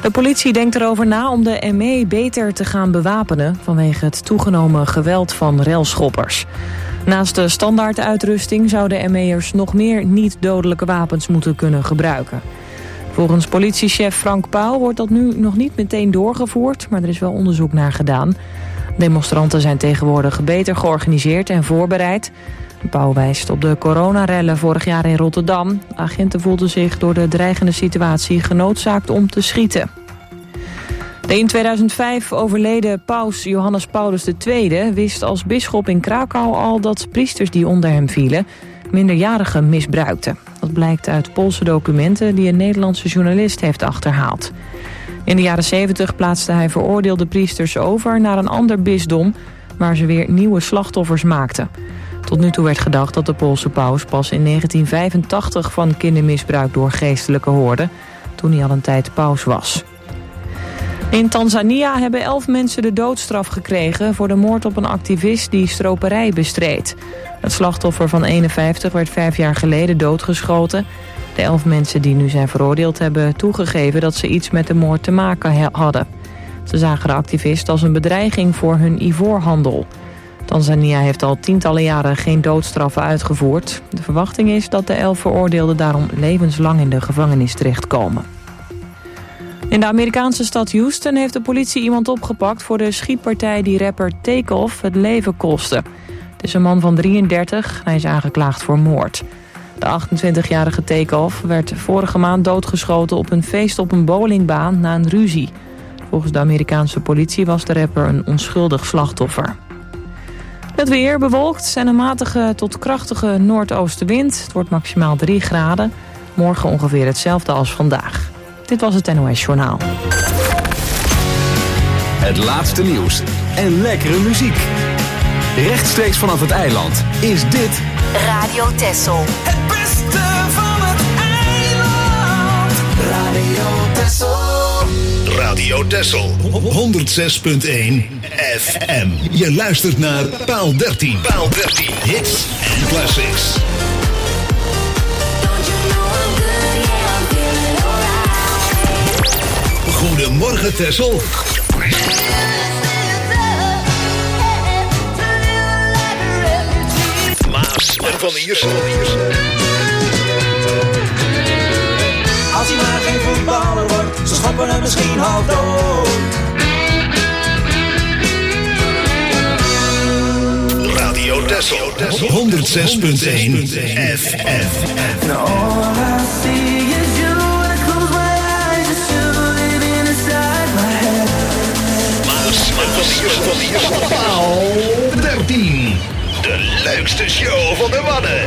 De politie denkt erover na om de ME beter te gaan bewapenen vanwege het toegenomen geweld van relschoppers. Naast de standaarduitrusting zouden ME'ers nog meer niet-dodelijke wapens moeten kunnen gebruiken. Volgens politiechef Frank Pauw wordt dat nu nog niet meteen doorgevoerd, maar er is wel onderzoek naar gedaan. Demonstranten zijn tegenwoordig beter georganiseerd en voorbereid. Pauw wijst op de coronarellen vorig jaar in Rotterdam. Agenten voelden zich door de dreigende situatie genoodzaakt om te schieten. De in 2005 overleden paus Johannes Paulus II wist als bisschop in Krakau al dat priesters die onder hem vielen minderjarigen misbruikten. Dat blijkt uit Poolse documenten die een Nederlandse journalist heeft achterhaald. In de jaren 70 plaatste hij veroordeelde priesters over naar een ander bisdom waar ze weer nieuwe slachtoffers maakten. Tot nu toe werd gedacht dat de Poolse paus pas in 1985 van kindermisbruik door geestelijken hoorde, toen hij al een tijd paus was. In Tanzania hebben 11 mensen de doodstraf gekregen voor de moord op een activist die stroperij bestreed. Het slachtoffer van 51 werd 5 jaar geleden doodgeschoten. De 11 mensen die nu zijn veroordeeld hebben toegegeven dat ze iets met de moord te maken hadden. Ze zagen de activist als een bedreiging voor hun ivoorhandel. Tanzania heeft al tientallen jaren geen doodstraffen uitgevoerd. De verwachting is dat de 11 veroordeelden daarom levenslang in de gevangenis terechtkomen. In de Amerikaanse stad Houston heeft de politie iemand opgepakt voor de schietpartij die rapper Takeoff het leven kostte. Het is een man van 33 en hij is aangeklaagd voor moord. De 28-jarige Takeoff werd vorige maand doodgeschoten op een feest op een bowlingbaan na een ruzie. Volgens de Amerikaanse politie was de rapper een onschuldig slachtoffer. Het weer bewolkt en een matige tot krachtige noordoostenwind. Het wordt maximaal 3 graden. Morgen ongeveer hetzelfde als vandaag. Dit was het NOS Journaal. Het laatste nieuws en lekkere muziek. Rechtstreeks vanaf het eiland is dit Radio Texel. Het beste van het eiland. Radio Texel. Radio Texel 106.1 FM. Je luistert naar Paal 13. Paal 13. Hits en classics. Goedemorgen Texel. Maas en Van Iersen. Als hij maar geen voetballer wordt, ze schoppen hem misschien half dood. Radio Texel 106.1 FM. Now all I see is you and I close my eyes, it's you living inside my head. Maas en Van Iersen. Paal 13. De leukste show van de Wadden.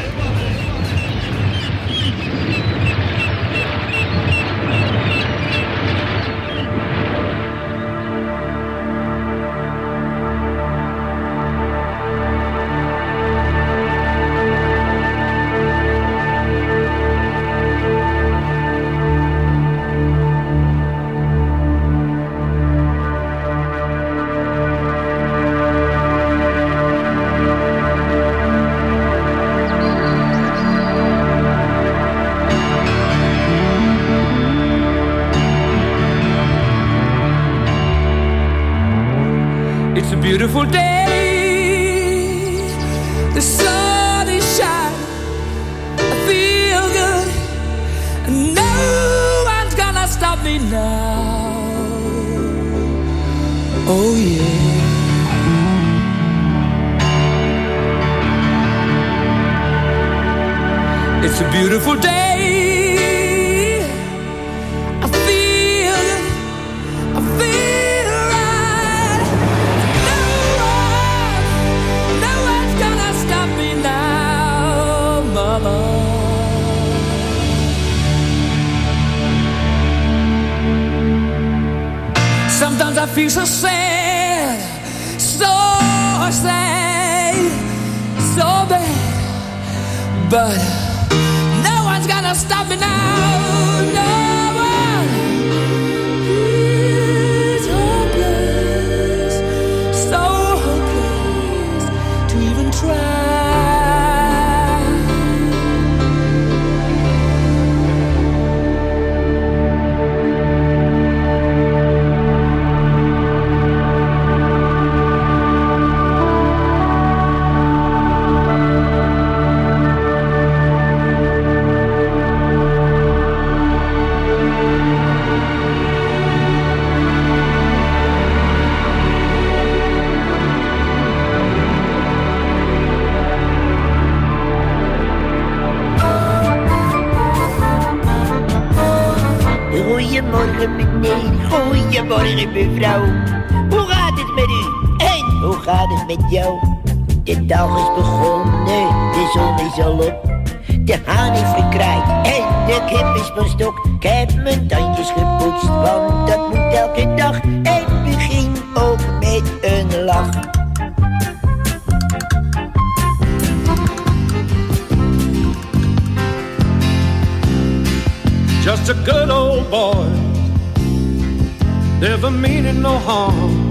Beautiful day, the sun is shining, I feel good, and no one's gonna stop me now. Oh yeah. It's a beautiful day. Sometimes I feel so sad, so sad, so bad, but no one's gonna stop me now, no one. It's hopeless, so hopeless to even try. Goedemorgen meneer, goedemorgen mevrouw. Hoe gaat het met u? En hoe gaat het met jou? De dag is begonnen, de zon is al op. De haan is verkraaid en de kip is van stok. Ik heb mijn tandjes gepoetst, want dat moet elke dag. En begin ook met een lach. Just a good old boy, never meaning no harm.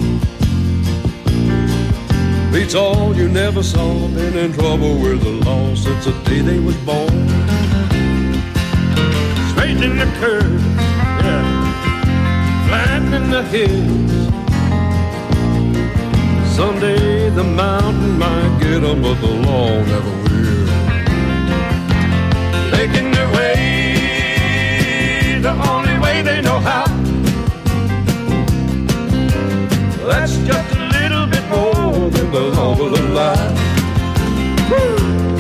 Beats all you never saw, been in trouble with the law since the day they was born. Straight in the curve, yeah, flat in the hills. Someday the mountain might get them, but the law never will. Making their way the only way they know how. That's just a little bit more than the law will allow. Woo!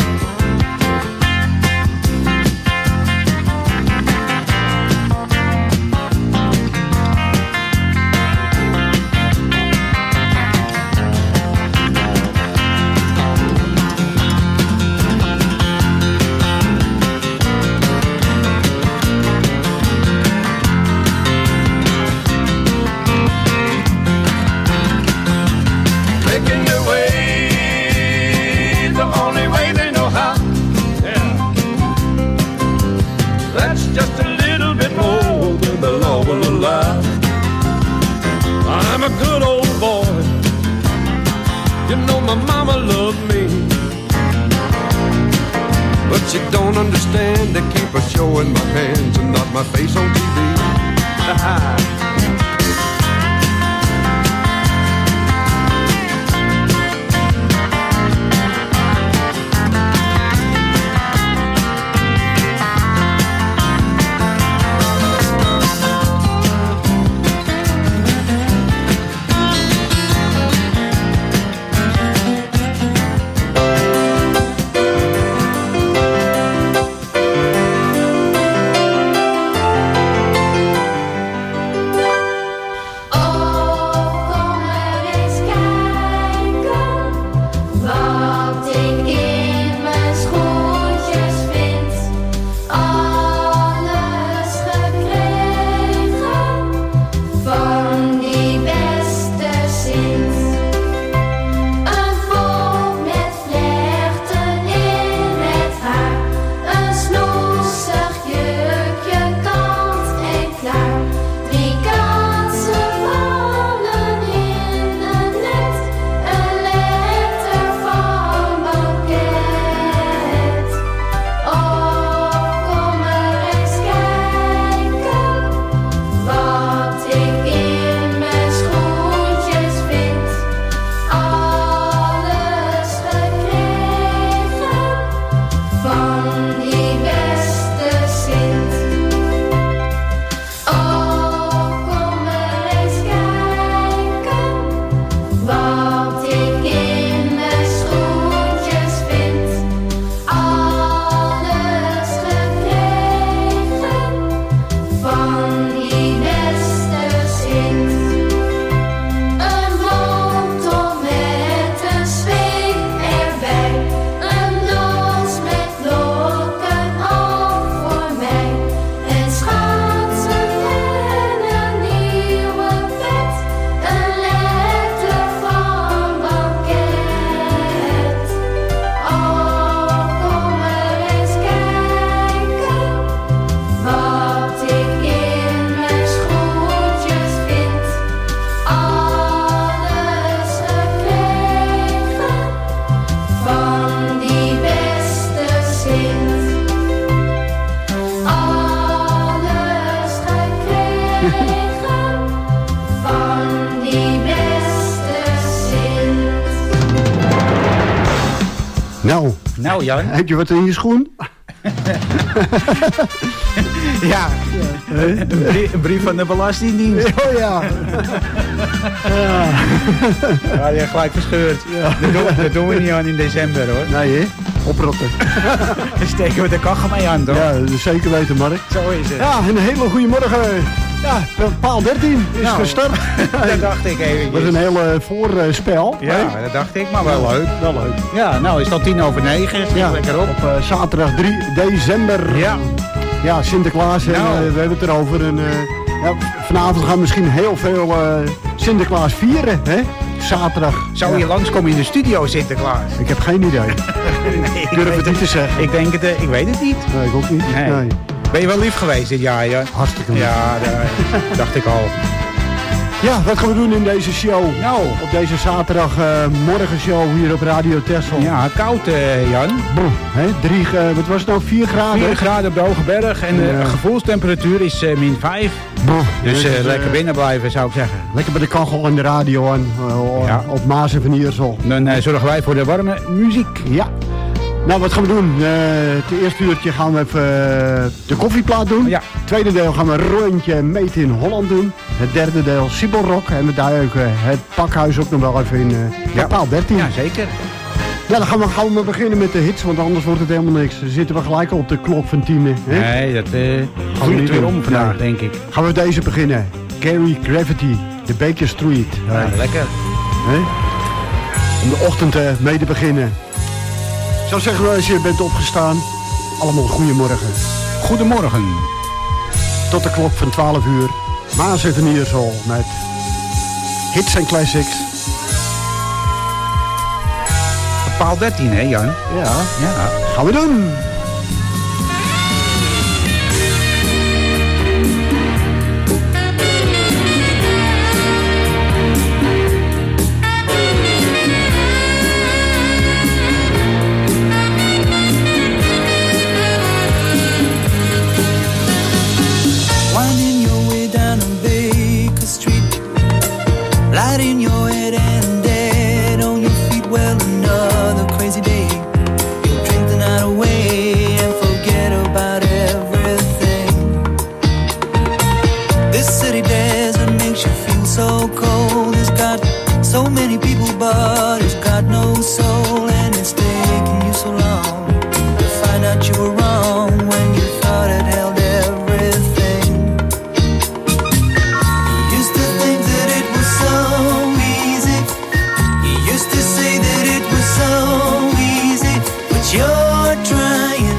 I'm a good old boy. You know my mama loved me, but she don't understand. They keep a show in my hands and not my face on TV. Nou Jan. Heb je wat in je schoen? Ja, een brief van de Belastingdienst. Oh ja. Ja, die heeft gelijk verscheurd. Ja. Dat doen we niet aan in december hoor. Nee hè? Oprotten. Dan steken we de kachel mee aan toch? Ja, zeker weten Mark. Zo is het. Ja, een hele goede morgen. Ja, paal 13 is gestart. Dat dacht ik even. Dat was een hele voorspel. Ja, dat dacht ik, maar wel leuk. Wel leuk. Ja, nou is het al 9:10. Ja, lekker op. Op zaterdag 3 december. Ja. Ja, Sinterklaas. En, Nou. we hebben het erover. En, vanavond gaan we misschien heel veel Sinterklaas vieren. Hè? Zaterdag. Zou je langskomen in de studio, Sinterklaas? Ik heb geen idee. Ik durf het niet te zeggen. Ik denk het, ik weet het niet. Nee, ik ook niet. Nee. Nee. Ben je wel lief geweest dit jaar, ja? Hartstikke lief. Ja, dat dacht ik al. Ja, wat gaan we doen in deze show? Nou. Op deze zaterdag morgenshow hier op Radio Texel. Ja, koud, Jan. Boe, hè? 3, wat was het nou? 4 graden? 4 graden op de Hoge Berg en de gevoelstemperatuur is -5. Boe, Dus lekker binnen blijven, zou ik zeggen. lekker bij de kachel en de radio aan. Ja. Op Maas en Van Iersel. Dan zorgen wij voor de warme muziek. Ja. Nou, wat gaan we doen? Het eerste uurtje gaan we even de koffieplaat doen. Ja. Het tweede deel gaan we een rondje Made in Holland doen. Het derde deel Siebelrock. En we duiken het pakhuis ook nog wel even in paal 13. Ja, zeker. Ja, dan gaan we maar beginnen met de hits, want anders wordt het helemaal niks. Dan zitten we gelijk op de klok van 10. Hè? Nee, dat we vliegt niet weer doen. om vandaag, Nee. denk ik. Gaan we deze beginnen. Carry Gravity, de Baker Street. Ja, lekker. Hè? Om de ochtend mee te beginnen. Ik zou zeggen, als je bent opgestaan, allemaal goedemorgen. Goedemorgen. Tot de klok van 12 uur. Maas en Van Iersel met hits en classics. Paal 13, hè Jan? Ja, Ja. gaan we doen. Winding your way down on Baker Street, light in your head and dead on your feet. Well, another crazy day. You'll drink the night away and forget about everything. This city desert makes you feel so cold. It's got so many people, but it's got no soul. And it's taken you so long to find out you were wrong when you thought it held everything. You used to think that it was so easy. You used to say that it was so easy. But you're trying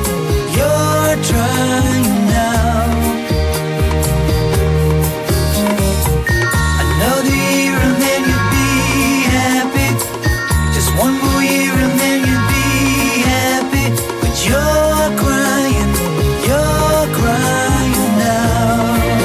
now. Another year and then you'll be happy. Just one more year and then you'll be happy. But you're crying now.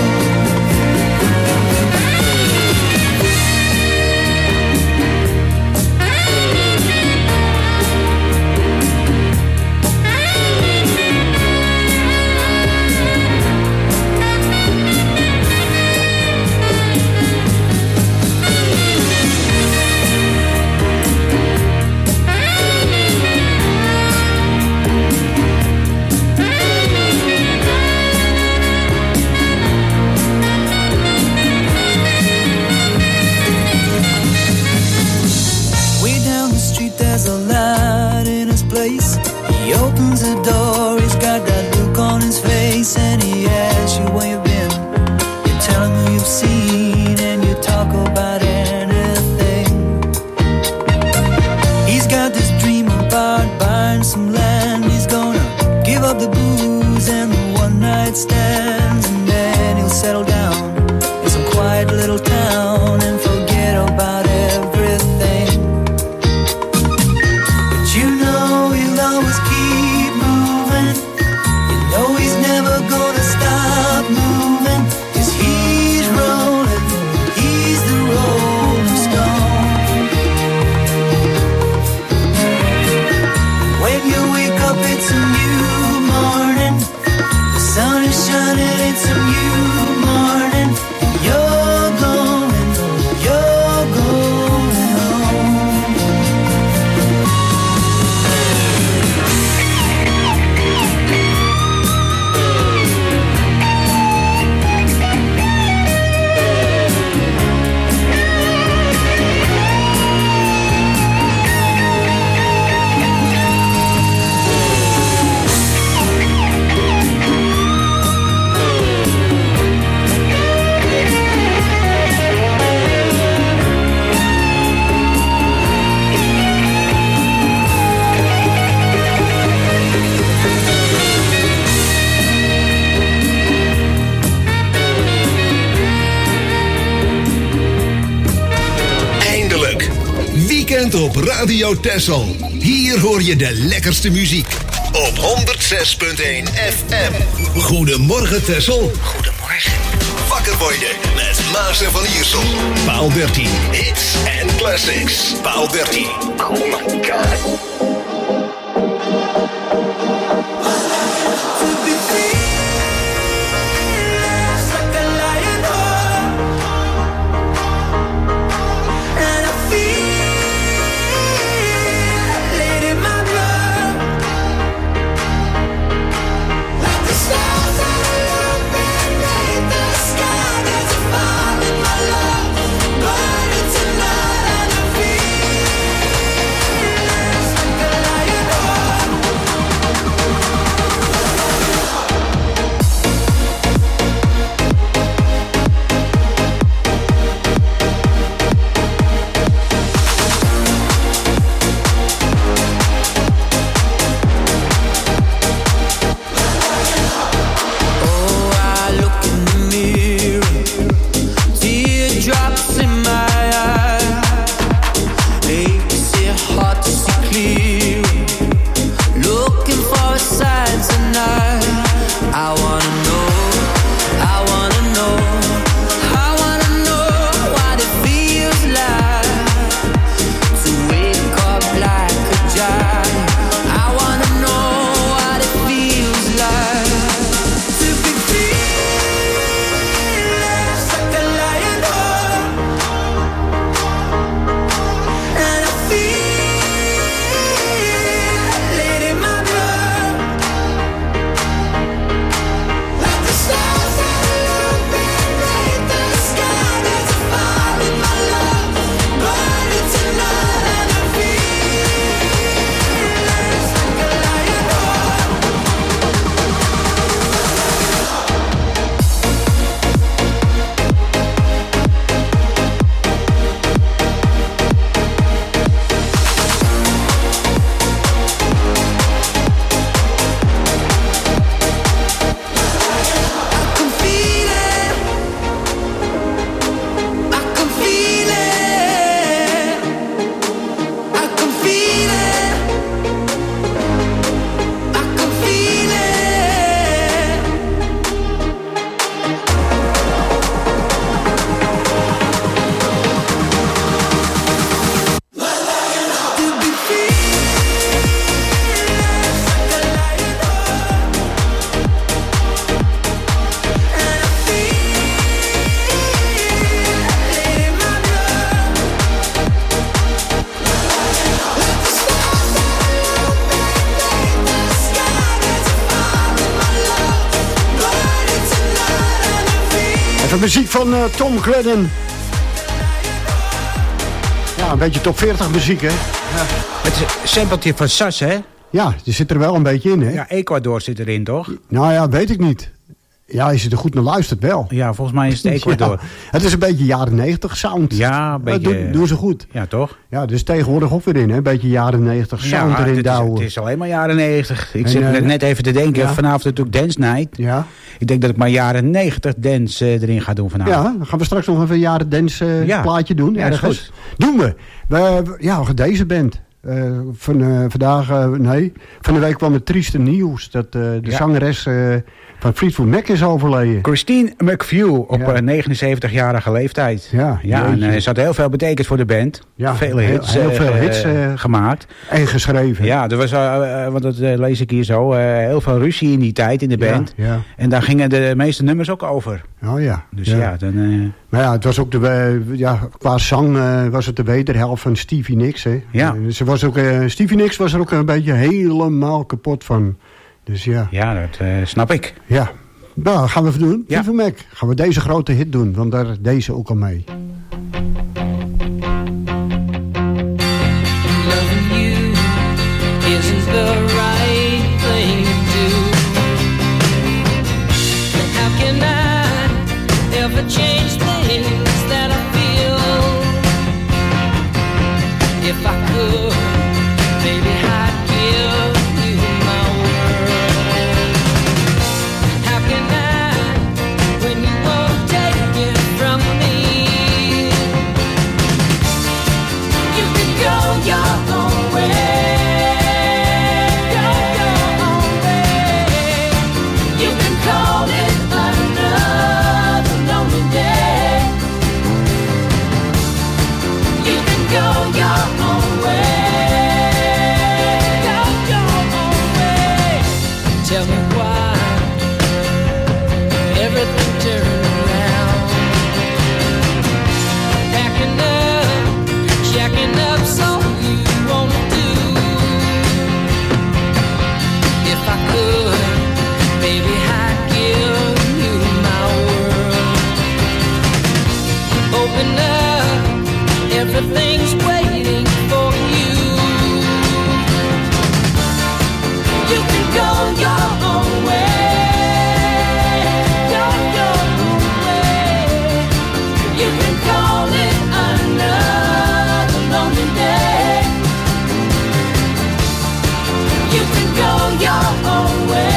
Way down the street there's a light in his place. He opens the door, he's got that look on his face. And he asks you where you've been. You tell him who you've seen and you talk about anything. He's got this dream about buying some land. He's gonna give up the booze and the one night stands. And then he'll settle down in some quiet little town and forget about everything. But you know he'll always keep moving. You know he's never gonna stop moving. 'Cause he's rolling, he's the bent op Radio Texel. Hier hoor je de lekkerste muziek. Op 106.1 FM. Goedemorgen Texel. Goedemorgen. Wakker worden met Maas en Van Iersel. Paal 13. Hits en classics. Paal 13. Oh my god. Muziek van Tom Grennan. Ja, een beetje top 40 muziek, hè? Ja. Het is een sampletje van Sas, hè? Ja, die zit er wel een beetje in, hè? Ja, Ecuador zit erin, toch? Nou ja, weet ik niet. Ja, als je er goed naar luistert, wel. Ja, volgens mij is het Ecuador. Ja, het is een beetje jaren 90 sound. Ja, een beetje... Doen ze goed. Ja, toch? Ja, dus tegenwoordig ook weer in, hè? Een beetje jaren 90 sound erin douwen. Het is alleen maar jaren 90. Ik zit net even te denken. Ja? Vanavond natuurlijk Dance Night. Ja. Ik denk dat ik maar jaren 90 dance erin ga doen vanavond. Ja, dan gaan we straks nog even een jaren dance plaatje doen. Ja, dat is goed. Doen we. Ja, deze band. Van de week kwam het trieste nieuws dat de zangeres van Fleetwood Mac is overleden. Christine McVie op 79-jarige leeftijd. Ja, en ze had heel veel betekend voor de band. Ja, heel veel hits gemaakt. En geschreven. Ja, er was, want dat lees ik hier zo, heel veel ruzie in die tijd in de band. Ja. En daar gingen de meeste nummers ook over. Oh ja. Dus dan... Maar ja, het was ook qua zang was het de wederhelft van Stevie Nicks. Hè. Ja. Stevie Nicks was er ook een beetje helemaal kapot van. Dus ja. Ja, dat snap ik. Ja. Nou, gaan we even doen. Fleetwood Mac. Gaan we deze grote hit doen, want daar deze ook al mee. Loving you isn't the right thing to do. And how can I ever change things that I feel? If I could, baby, I'd give you my word. How can I, when you won't take it from me? open up, everything's waiting for you. You can go your own way, go your own way. You can call it another lonely day. You can go your own way.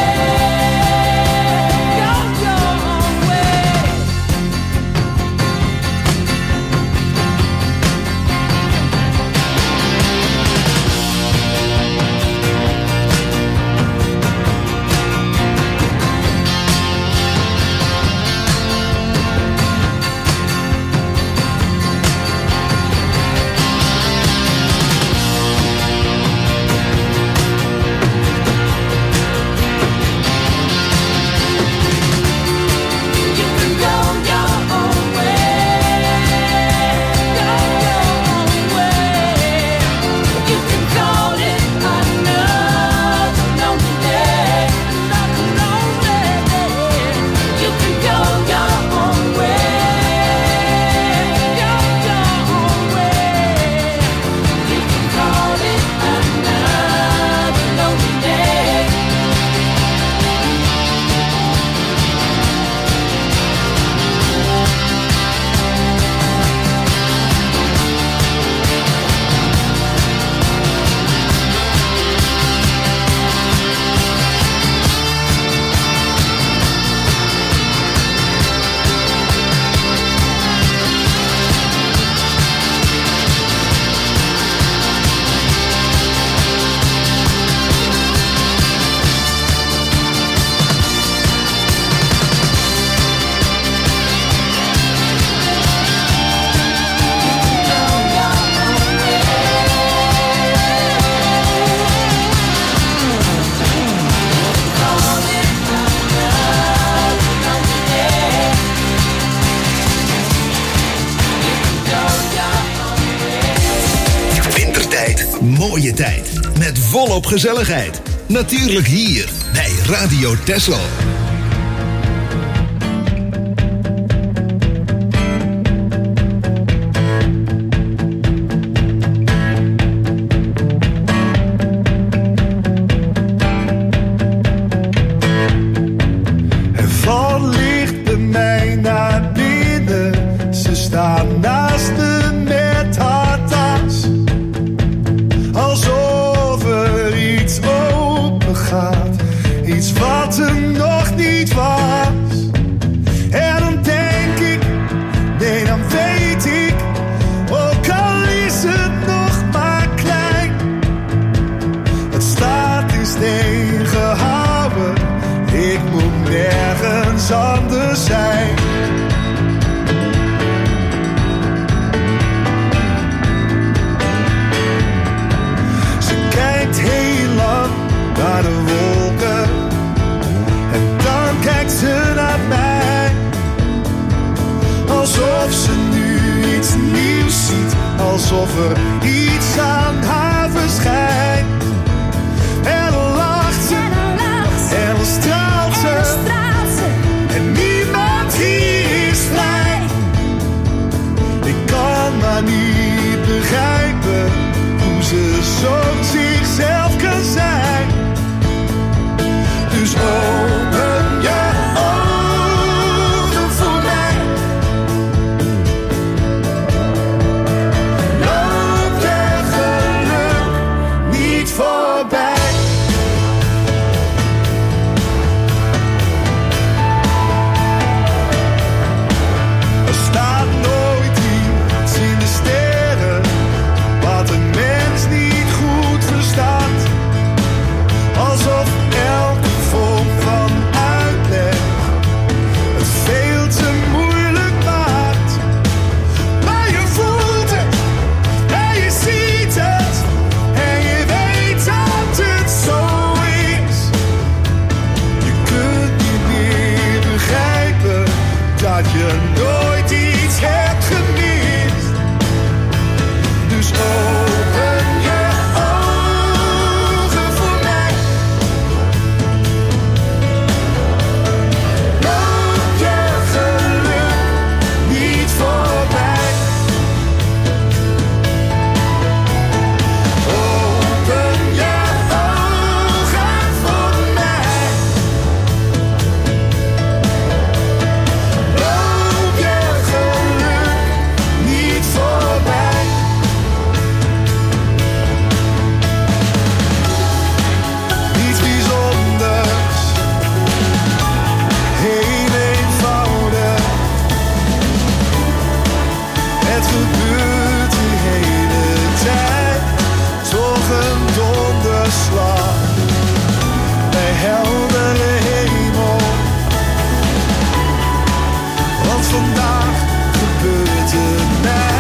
Mooie tijd. Met volop gezelligheid. Natuurlijk hier bij Radio Texel. Er valt licht bij mij naar binnen. Ze staan naast me met haar tas. Alsof er iets open gaat, iets wat er nog niet was. En dan denk ik, nee dan weet ik, ook al is het nog maar klein. Het staat in steen gehouden, ik moet nergens anders zijn. Heel lang naar de wolken en dan kijkt ze naar mij, alsof ze nu iets nieuws ziet, alsof er iets aan haar verschijnt. En dan lacht ze en dan straalt ze en niemand hier is vrij. Ik kan maar niet begrijpen hoe ze zo zichzelf kan zijn. Dus open je ogen voor mij. Loop je het gebeurt die hele tijd. Toch een donderslag bij heldere hemel. Want vandaag gebeurt het mij.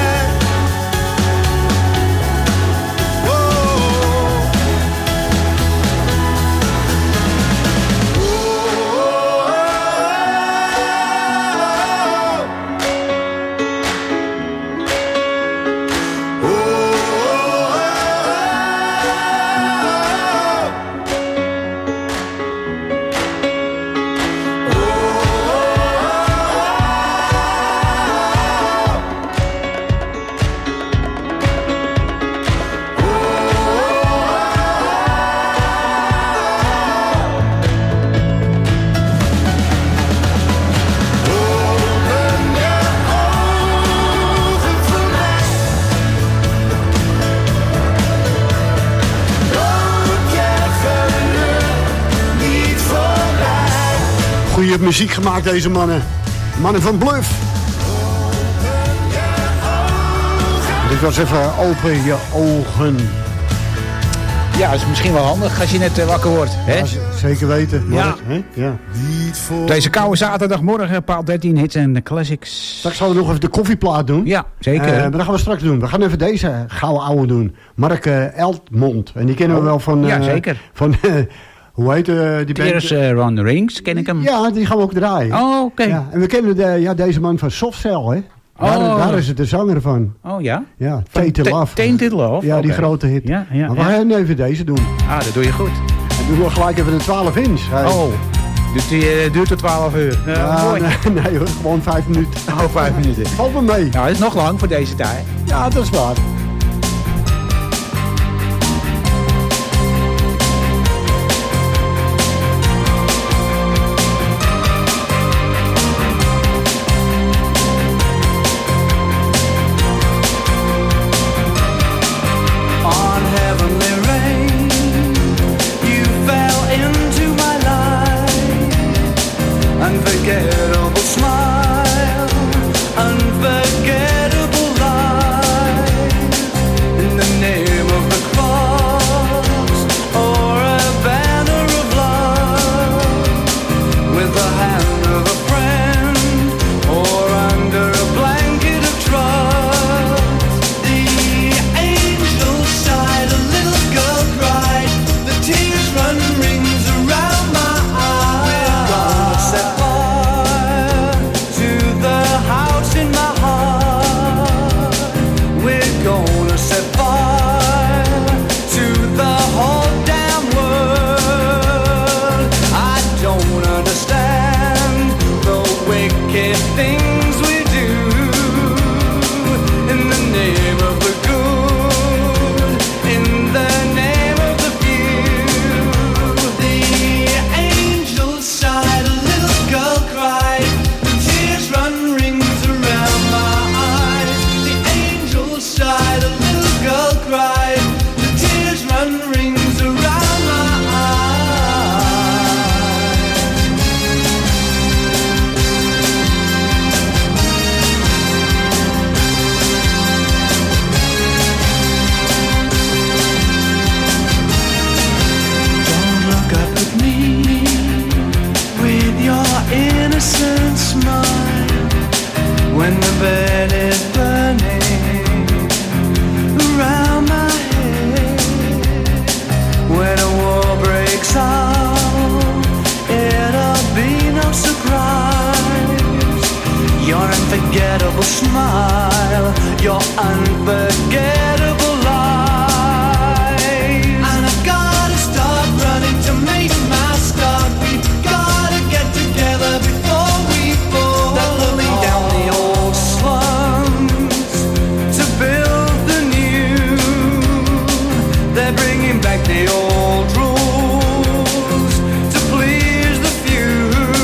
Goeie muziek gemaakt, deze mannen. Mannen van Bluff. Dit was even open je ogen. Ja, dat is misschien wel handig als je net wakker wordt. Hè? Ja, zeker weten. Ja. Ja. Deze koude zaterdagmorgen, paal 13 hits en classics. Straks gaan we nog even de koffieplaat doen. Ja, zeker. Maar dat gaan we straks doen. We gaan even deze gouden ouwe doen. Mark Eltmond. En die kennen we wel van... ja, zeker. Van... hoe heet die Tears Run the Rings, ken ik hem. Ja, die gaan we ook draaien. Oh, oké. Ja, en we kennen deze man van Softcell, hè? Daar is het de zanger van. Oh ja? Ja, Tainted Love. Tainted Love? Ja, die grote hit. Ja, maar we gaan even deze doen. Ah, dat doe je goed. En doen we gelijk even de 12 inch. Hey. Oh, dus die duurt tot 12 uur. Mooi. Nee hoor, gewoon 5 minuten. Oh, 5 minuten. Valt me mee. Nou, dat is nog lang voor deze tijd. Ja, dat is waar. Unforgettable smile, unforgettable life. In the name of the cross, or a banner of love, with the hand of a friend, or under a blanket of trust. The angel sighed, a little girl cried, the tears run rings around my eyes. God set fire to the house in my heart. We're gonna set fire to the whole damn world. I don't understand the wicked things we do in the name of the good, in the name of the few. The angel sighed, a little girl cried, the tears run rings around my eyes. The angel sighed, a little girl cried, the tears run rings around my eyes. Don't look up at me with your innocent smile when the bed is burning around my head. When a war breaks out, it'll be no surprise. Your unforgettable smile, your unforgettable lies. And I've gotta start running to make my start. We've gotta get together before we fall. They're pulling down the old slums to build the new. They're bringing back the old rules to please the few.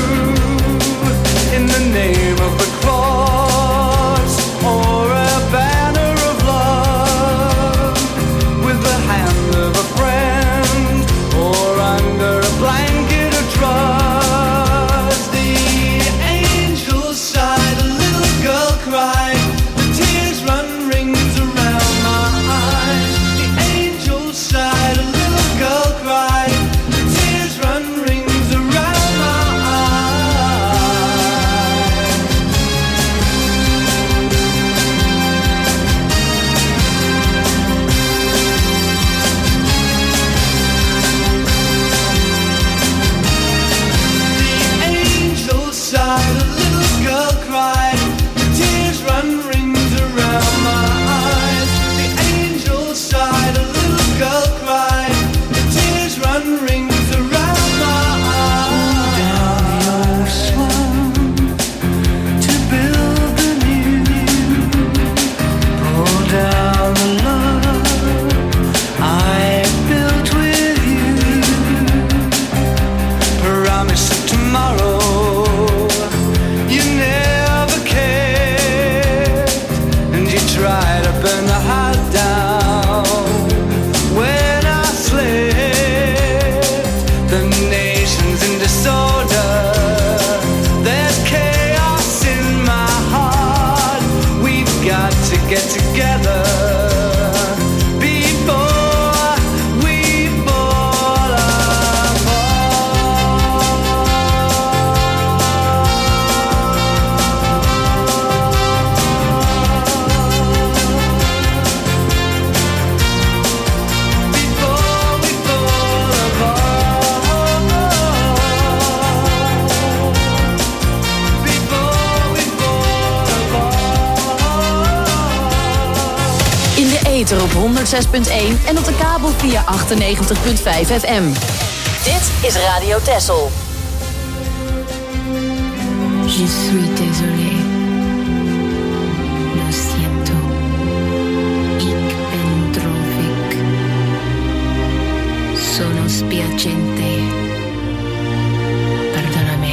In the name of the cross, or a banner of love. burn the heart down. When I slept, the nation's in disorder. There's chaos in my heart. We've got to get together. Op 106.1 en op de kabel via 98.5 FM. Dit is Radio Texel. Je suis désolé. Lo siento. Ik ben droevig. Sono spiacente. Perdonami.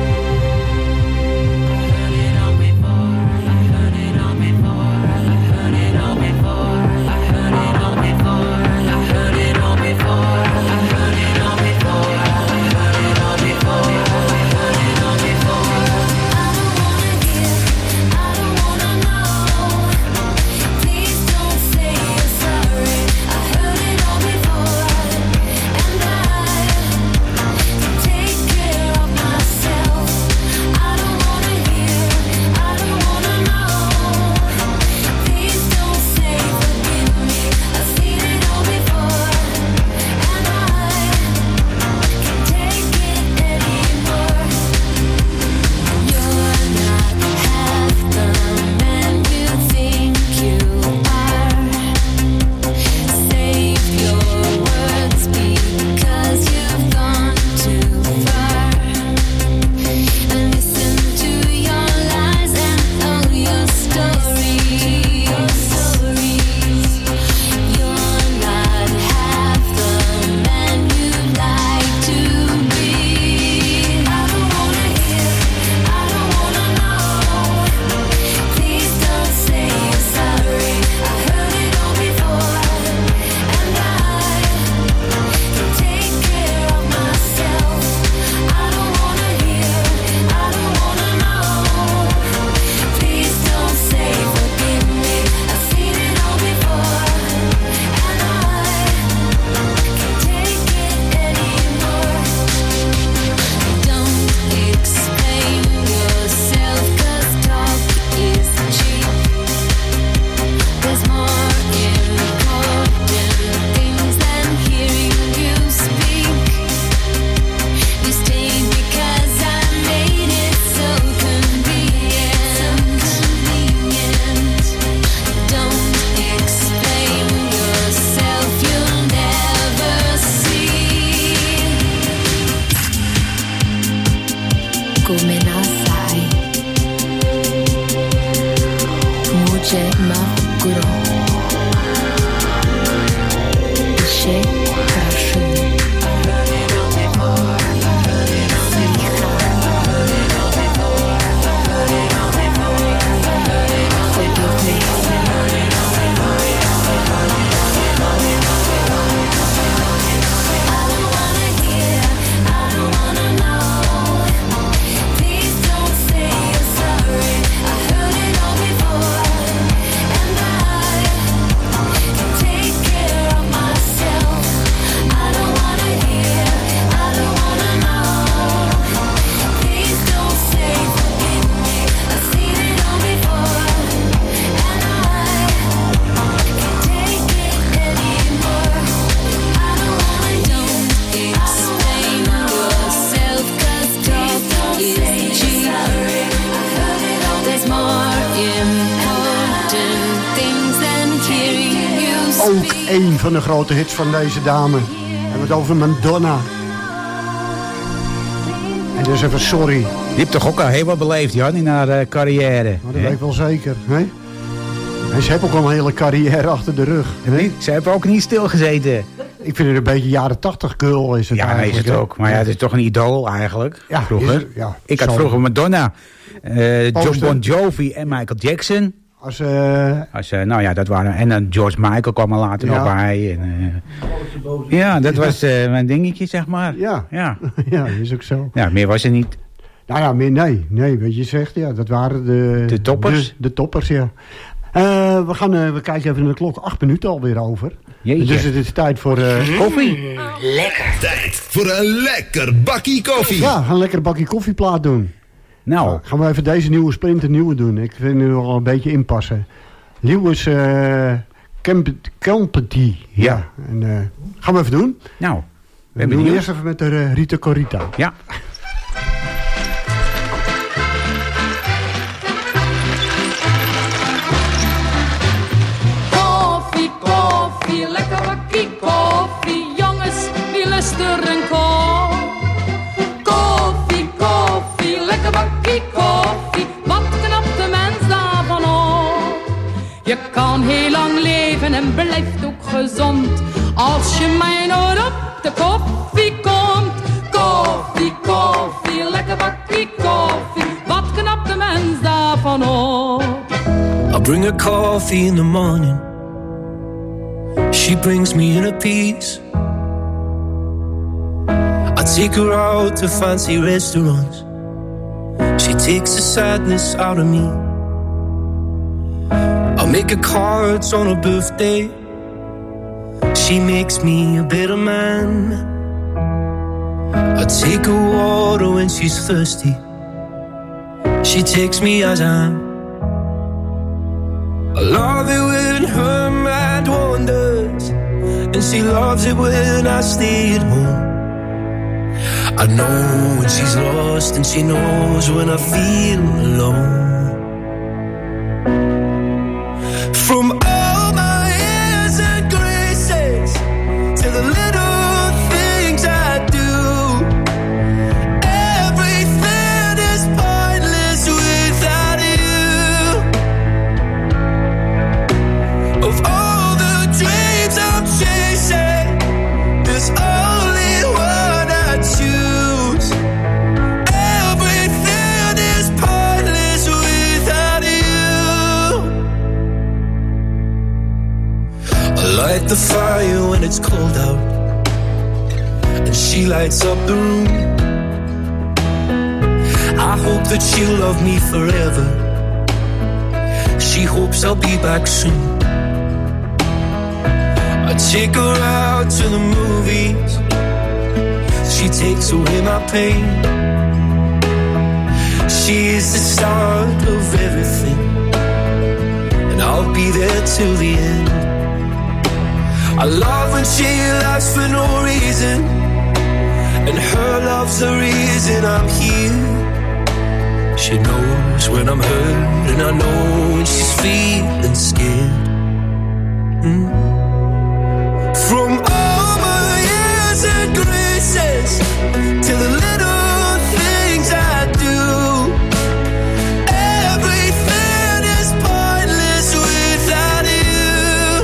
Ook één van de grote hits van deze dame. We hebben het over Madonna. En dus even sorry. Die heeft toch ook al heel wat beleefd, Jan, in haar carrière. Maar dat weet ik wel zeker. Hè? En ze heeft ook al een hele carrière achter de rug. Nee, ze heeft ook niet stilgezeten. Ik vind het een beetje jaren 80 girl is het eigenlijk. Ja, is het ook. Maar ja, het is toch een idool eigenlijk. Ja, vroeger. Ik had vroeger Madonna, John Bon Jovi en Michael Jackson. Nou ja, dat waren... En dan George Michael kwam er later nog bij. En, ja, dat was mijn dingetje, zeg maar. Ja, ja, is ook zo. Ja, meer was er niet. Nou ja, meer nee, wat je zegt, ja, dat waren de toppers. De toppers, ja. We kijken even naar de klok, 8 minuten alweer over. Jeetje. Dus het is tijd voor koffie. Lekker. Tijd voor een lekker bakkie koffie. Ja, een lekker bakkie koffieplaat doen. Nou. Gaan we even deze nieuwe splinternieuwe doen. Ik vind het wel een beetje inpassen. Lewis Company. Ja. En, gaan we even doen. Nou, we doen eerst even met de Rita Corita. Ja. Koffie, lekker bakkie koffie. Jongens, wie lust er een kop? Koffie, lekker bakkie koffie. Wat knapt de mens daarvan op? Je kan heel lang leven en blijft ook gezond. Als je mij nooit op de koffie komt. Koffie, lekker bakkie koffie. Wat knapt de mens daarvan op? I'll bring her coffee in the morning. She brings me in a piece. I take her out to fancy restaurants. She takes the sadness out of me. I'll make her cards on her birthday. She makes me a better man. I take her water when she's thirsty. She takes me as I am. I love it when her mind wanders, and she loves it when I stay at home. I know when she's lost, and she knows when I feel alone. From all my airs and graces to the little things I do, everything is pointless without you. Of all the dreams I'm chasing, there's only one I choose. Everything is pointless without you. I light the fire when it's cold out, and she lights up the room. I hope that she'll love me forever. She hopes I'll be back soon. I take her out to the movies. She takes away my pain. She is the start of everything, and I'll be there till the end. I love when she laughs for no reason, and her love's the reason I'm here. She knows when I'm hurt, and I know when she's feeling scared. From all my years and graces to the little things I do, everything is pointless without you.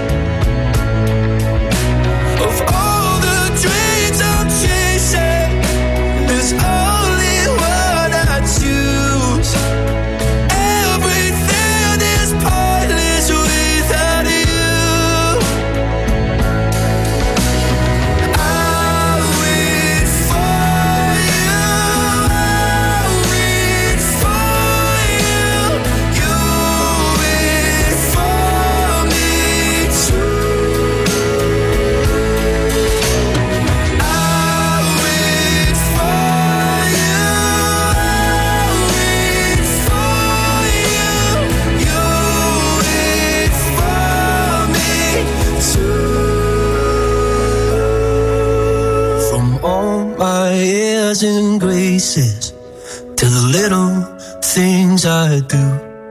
Of all the dreams I'm chasing, there's only one I choose. Everything is pointless without you. And graces to the little things I do,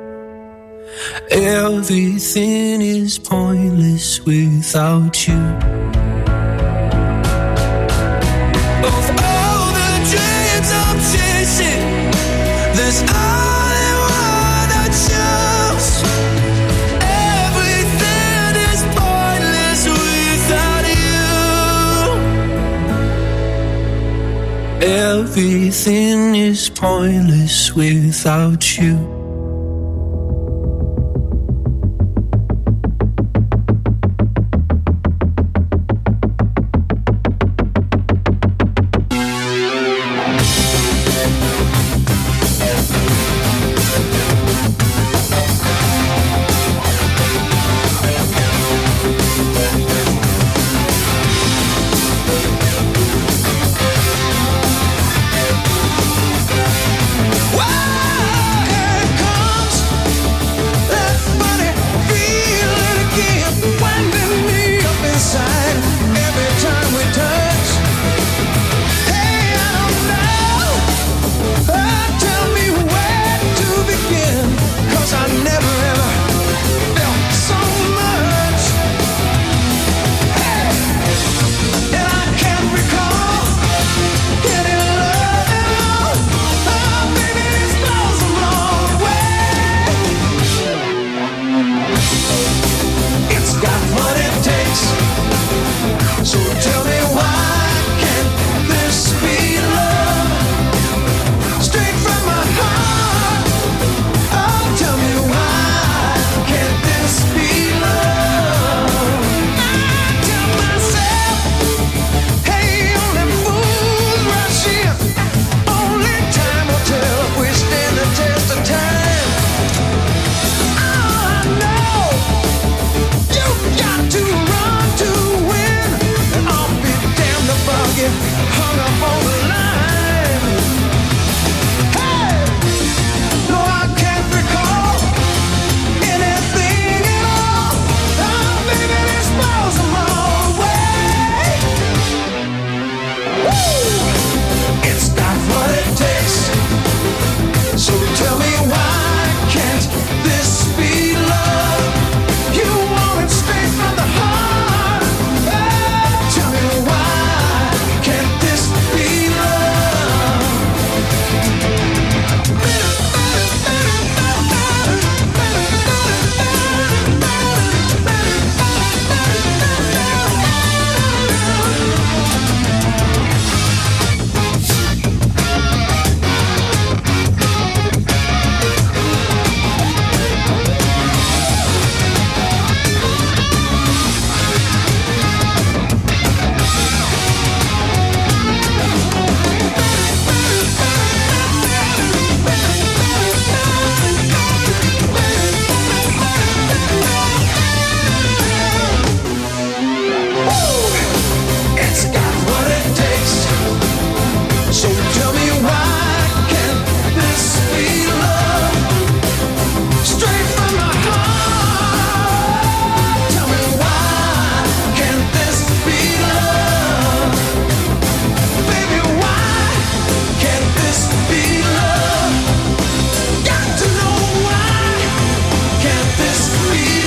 everything is pointless without you. Of all the dreams I'm chasing, there's only one I choose. Everything is pointless without you. Everything is pointless without you.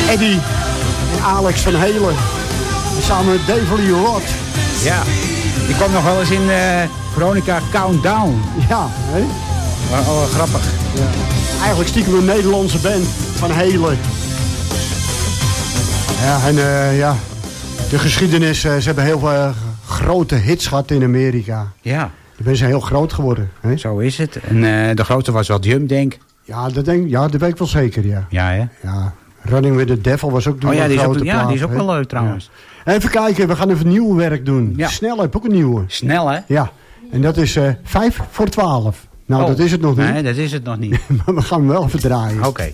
Eddie en Alex van Helen. Samen met Dave Lee Roth. Ja, die kwam nog wel eens in Veronica Countdown. Ja, hè? Oh, grappig. Ja. Eigenlijk stiekem een Nederlandse band van Helen. Ja, en ja, de geschiedenis, ze hebben heel veel grote hits gehad in Amerika. Ja. Die zijn heel groot geworden. Hè? Zo is het. En de grootste was wel Jump, denk ik. Ja, dat weet ik wel zeker, ja. Ja, hè? Ja. Running with the Devil was ook een grote plaat. Ja, die is ook wel leuk trouwens. Ja. Even kijken, we gaan even nieuw werk doen. Ja. Snel heb ook een nieuwe. Snel, hè? Ja. En dat is 5 voor 12. Nou, dat is het nog niet. Nee, dat is het nog niet. Maar we gaan hem wel even draaien. Oké.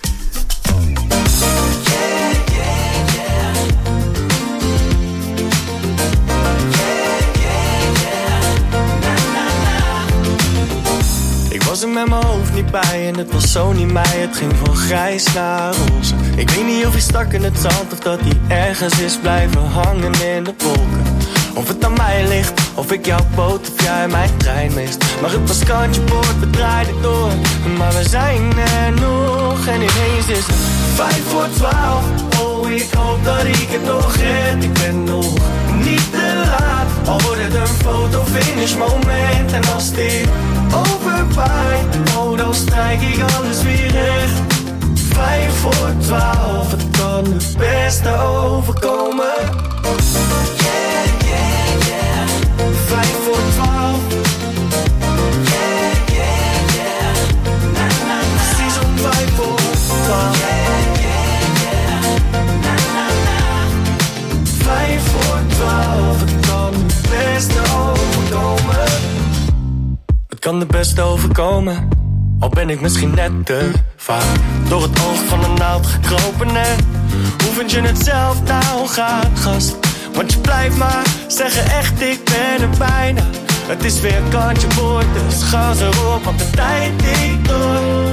Ik was er met mijn hoofd niet bij en het was zo niet mij. Het ging van grijs naar roze. Ik weet niet of hij stak in het zand of dat hij ergens is blijven hangen in de wolken. Of het aan mij ligt, of ik jouw boot of jij mijn trein mist. Maar het was kantje boord, we draaiden door. Maar we zijn er nog en ineens is het 5 voor 12. Oh, ik hoop dat ik het nog red. Ik ben nog niet te laat. Al wordt het een fotofinish moment. En als dit overwaait, oh, dan strijk ik alles weer recht. 5 voor 12, het kan het beste overkomen. 5 voor 12. Precies om 5 voor 12. 5 voor 12, het kan het beste overkomen. Het kan het beste overkomen, al ben ik misschien net te vaak door het oog van een naald gekropen. En hoe vind je het zelf nou gaat, gast? Want je blijft maar zeggen echt, ik ben er bijna. Het is weer kantje boord, dus gas erop, want de tijd tikt door.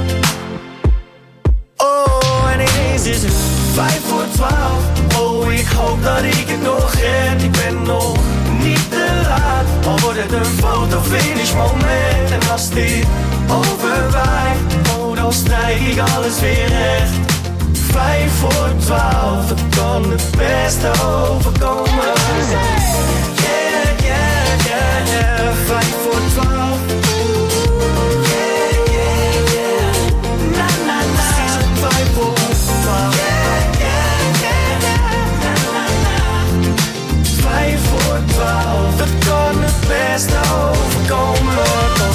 Oh, en ineens is het 5 voor 12. Oh, ik hoop dat ik het nog red. Ik ben nog niet te laat. Al wordt het een fotofinish moment. En als dit overwaait, oh, dan strijk ik alles weer recht. 5 voor 12, het kan het beste overkomen. Yeah, yeah, yeah, yeah. 5 voor 12. Yeah, yeah, yeah. Na, na, na. Precies om 5 voor 12. Yeah, yeah, yeah, yeah. Na, na, na. 5 voor 12, het kan het beste overkomen, toch?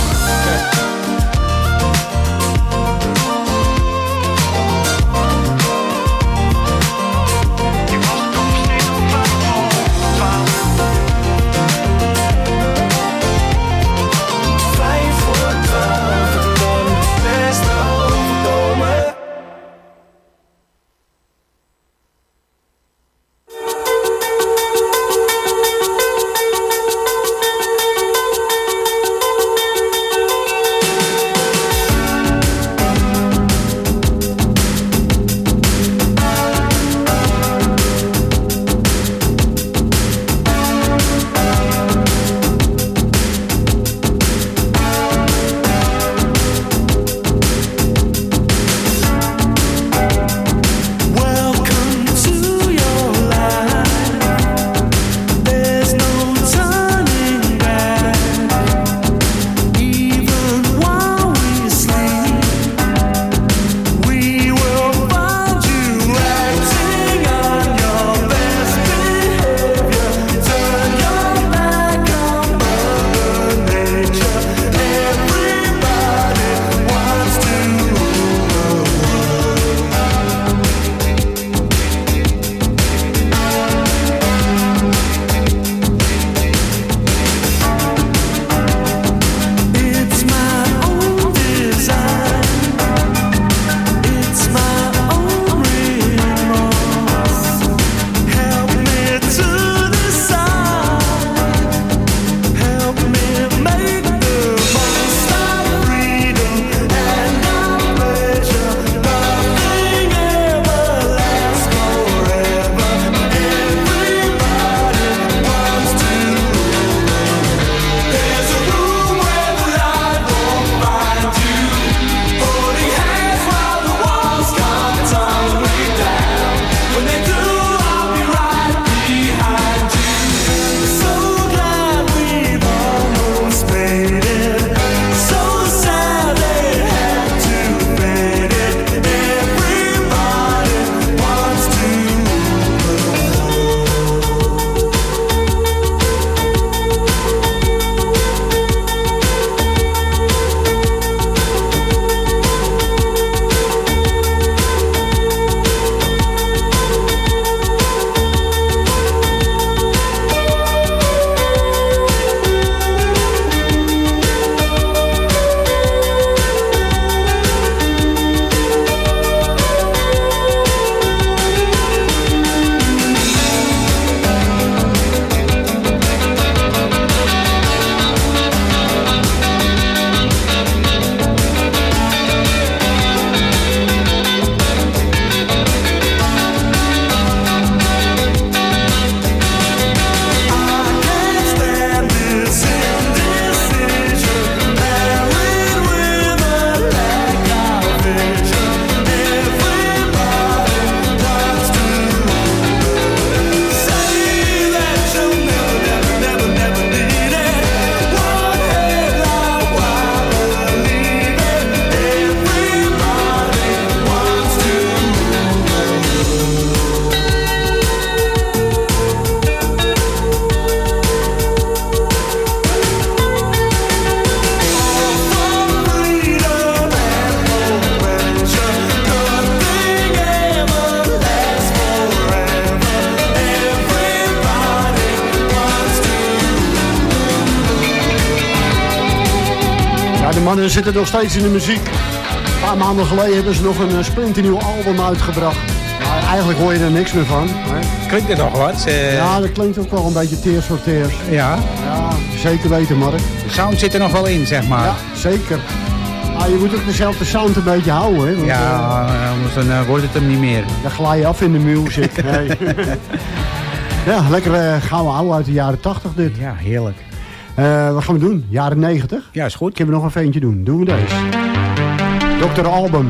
mannen zitten nog steeds in de muziek. Een paar maanden geleden hebben ze nog een splinternieuw album uitgebracht. Maar eigenlijk hoor je er niks meer van. Hè? Klinkt er nog wat? Ja, dat klinkt ook wel een beetje tears voor tears. Ja? Ja, zeker weten, Mark. De sound zit er nog wel in, zeg maar. Ja, zeker. Maar je moet ook dezelfde sound een beetje houden. Hè? Want, anders dan wordt het hem niet meer. Dan glij je af in de music. Nee. Ja, lekker gouden oude uit de jaren 80 dit. Ja, heerlijk. Wat gaan we doen? Jaren 90? Ja, is goed. Kunnen we nog een ventje doen? Doen we deze. Dr. Alban.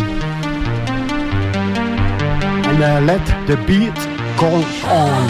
En let the beat go on.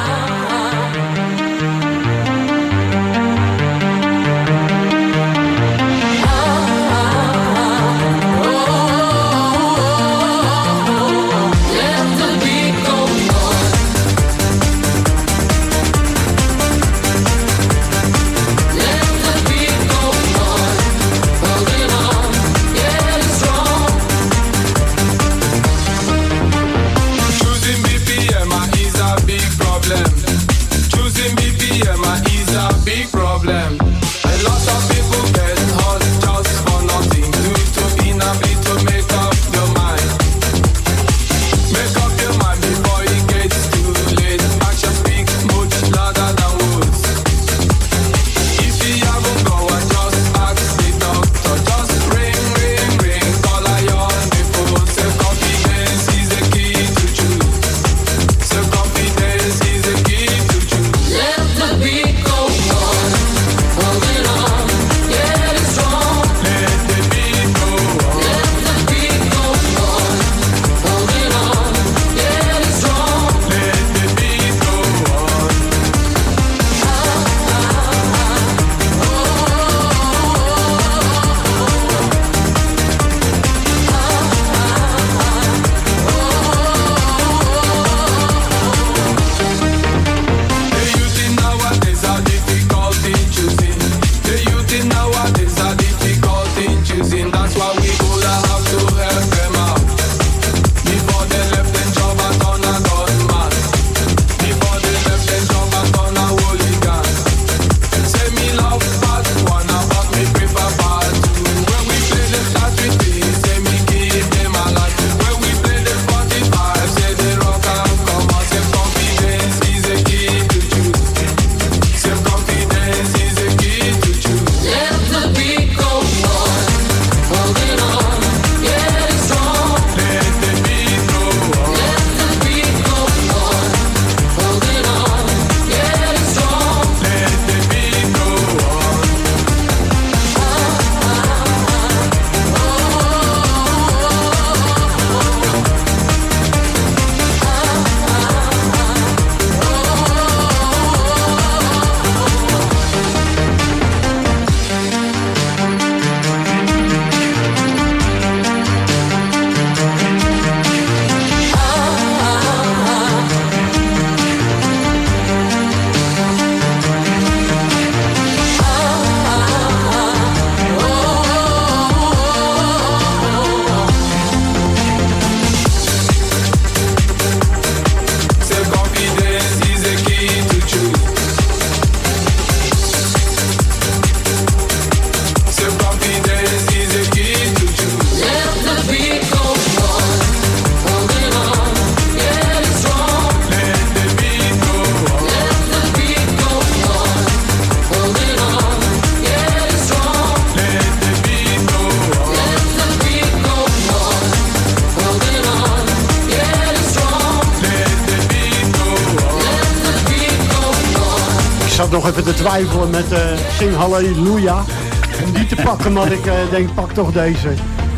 zat nog even te twijfelen met Sing Halleluja. Om die te pakken, maar ik denk, pak toch deze.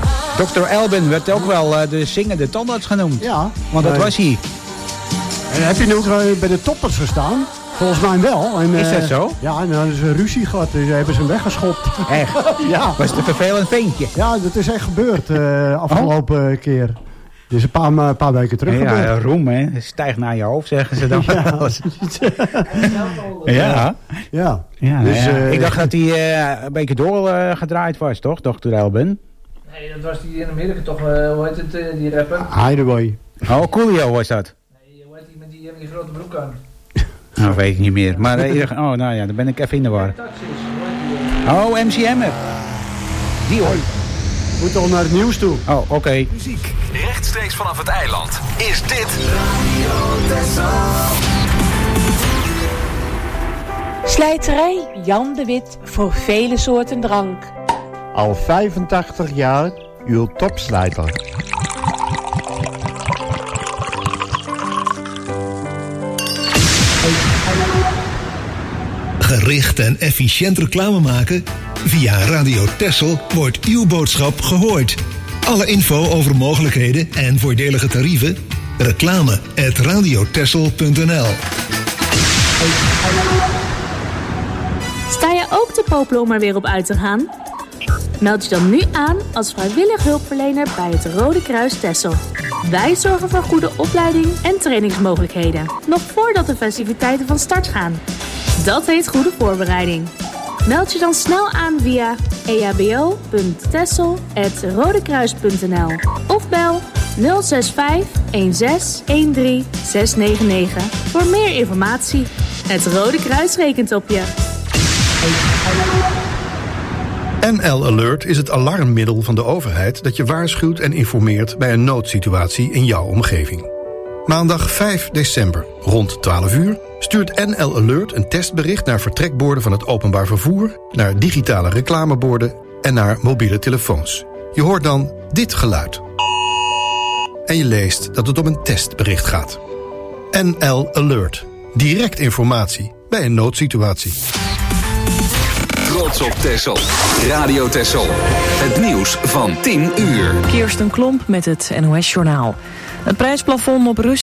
Dr. Alban werd ook wel de zingende tandarts genoemd. Ja. Want dat was hij. En heb je nu ook bij de toppers gestaan? Volgens mij wel. En, is dat zo? Ja, en dan is een ruzie gehad. Dus hebben ze hem weggeschopt. Echt? Ja. Was het een vervelend ventje? Ja, dat is echt gebeurd afgelopen keer. Dus een paar weken terug gebeurd. Ja, roem hè. Stijgt naar je hoofd, zeggen ze dan. Ja. Ja. Ja, dus, ik dacht dat hij een beetje doorgedraaid was, toch? Dr. Alban? Nee, dat was die in Amerika toch, hoe heet het, die rapper? Hideaway. Oh, Coolio was dat? Nee, hoe heet die met die grote broek aan? Nou, weet ik niet meer. Maar, oh, nou ja, dan ben ik even in de war. Oh, MC Hammer. Dion. Moet toch naar het nieuws toe. Oh, oké. Muziek rechtstreeks vanaf het eiland. Is dit Radio Texel? Slijterij Jan de Wit voor vele soorten drank. Al 85 jaar uw topslijter. Gericht en efficiënt reclame maken? Via Radio Texel wordt uw boodschap gehoord. Alle info over mogelijkheden en voordelige tarieven? reclame@radiotexel.nl. Sta je ook te popelen om er weer op uit te gaan? Meld je dan nu aan als vrijwillig hulpverlener bij het Rode Kruis Texel. Wij zorgen voor goede opleiding en trainingsmogelijkheden, nog voordat de festiviteiten van start gaan. Dat heet goede voorbereiding. Meld je dan snel aan via eabo.texel@rodekruis.nl of bel 065 16 13 699 voor meer informatie. Het Rode Kruis rekent op je. NL Alert is het alarmmiddel van de overheid dat je waarschuwt en informeert bij een noodsituatie in jouw omgeving. Maandag 5 december rond 12 uur stuurt NL Alert een testbericht naar vertrekborden van het openbaar vervoer, naar digitale reclameborden en naar mobiele telefoons. Je hoort dan dit geluid. En je leest dat het om een testbericht gaat. NL Alert. Direct informatie bij een noodsituatie. Trots op Texel. Radio Texel. Het nieuws van 10 uur. Kirsten Klomp met het NOS-journaal. Het prijsplafond op Russisch